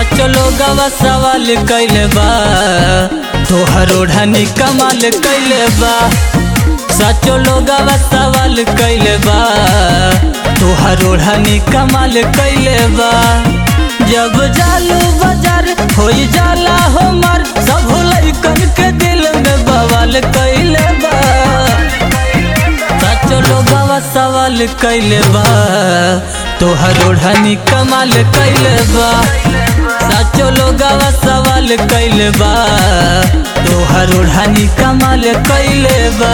सच लोगवा सवाल कइले बा तोहर ओढ़नी कमाल कइले बा। सच लोगवा सवाल कइले बा तोहर ओढ़नी कमाल कइले बा। जब जालू बाजार होई जाला हमर सब लइकन के दिल में बवाल कइले बा। सच लोगवा सवाल कइले बा तोहर ओढ़नी कमाल कइले बा। सच लोगवा सवाल कइले बा तोहर ओढ़नी कमाल कइले बा।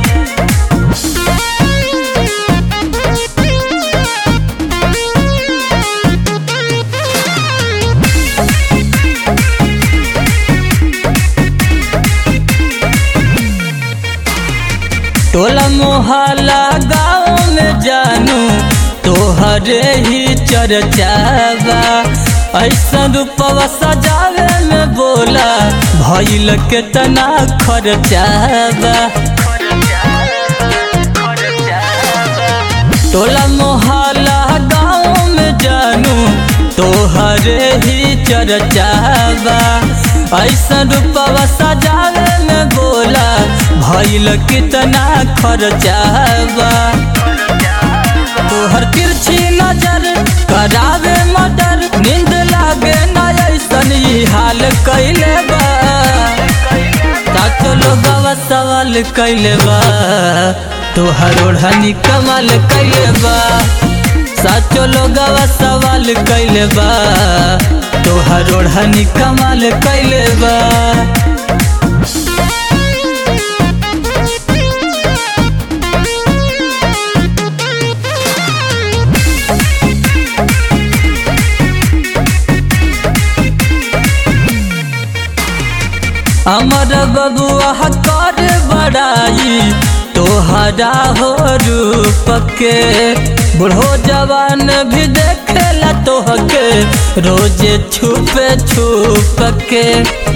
टोला मोहल्ला गाँव में जानू तोहरे ही चर्चावा। ऐसा रूपवा सजावे में बोला भइल केतना खर्चावा। टोला मोहल्ला गाँव में जानू तोहरे ही चर्चावा। ऐसा रूपवा सजावे में बोला भइल कितना खर्चावा। तोहर तिरछी नजर करावे मर्डर नींद लागे ना ऐसन ही हाल कइले बा। सच लोगवा सवाल कइले बा तोहर ओढ़नी कमाल कइले बा। सच लोगवा सवाल कइले बा तोहर ओढ़नी कमाल कइले बा। अमर बबुआ कर बड़ाई तोहरा हो रूप के। बूढ़ो जवान भी देखेला तोहके रोजे छुपे छुप के।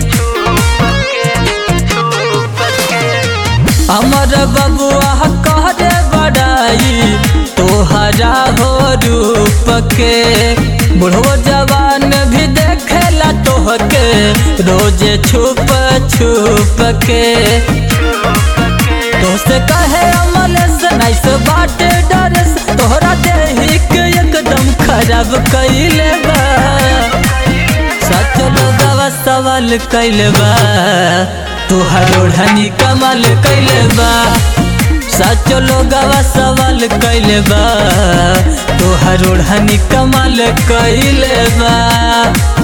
अमर बबुआ कर बड़ाई तोहरा हो रूप के। बूढ़ो जवान भी देखेला तोहके रोजे छुप छुप के। दोस्त कहे अमल से नाइस बाटे डरस तोहरा देही के एकदम खराब कइले बा। सच लोगवा सवाल कइले बा तोहर ओढ़नी कमाल कइले बा। सच लोगवा सवाल कइले बा तोहर ओढ़नी कमाल कइले बा।